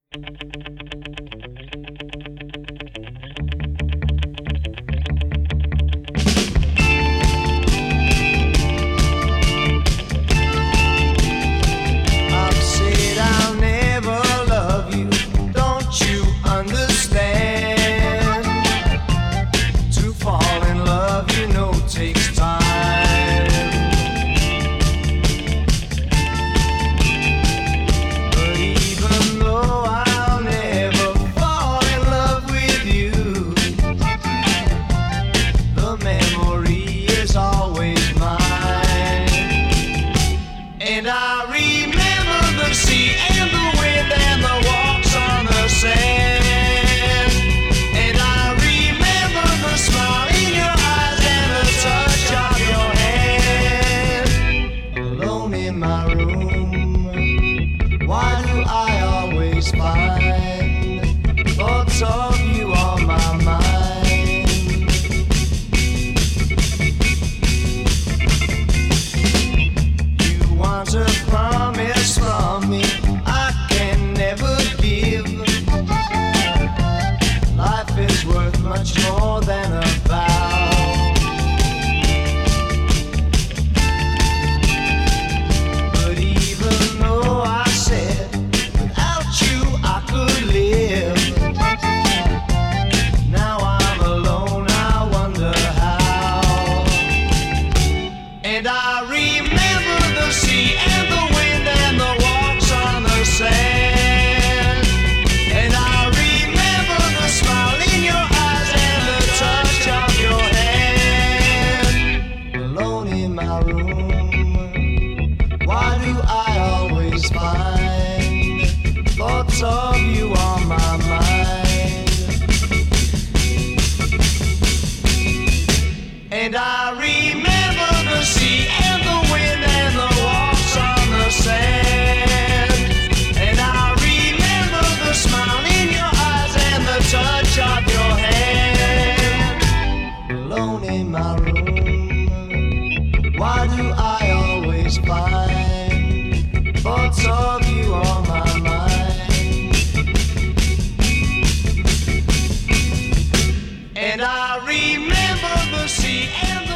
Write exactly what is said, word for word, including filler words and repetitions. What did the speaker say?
I've said I'll never love you, don't you understand? To fall in love, you know, takes time. But even though I'll never fall in love with you, the memory is always mine. And I remember the sea and the wind and the walks on the sand. And I remember the smile in your eyes and the touch of your hand. Alone in my room, why do I always find thoughts of you on my mind? You want a promise from me I can never give. Life is worth much more than a vow. But even though I said without you I could live, now I'm alone, I wonder how. And I remember the sea and the wind and the walks on the sand. And I remember the smile in your eyes and the touch of your hand. Alone in my room, why do I always find thoughts of you on my mind? And I remember the sea and the wind and the walks on the sand. And I remember the smile in your eyes and the touch of your hand. Alone in my room, why do I always find thoughts of you on my mind? And I remember the sea and the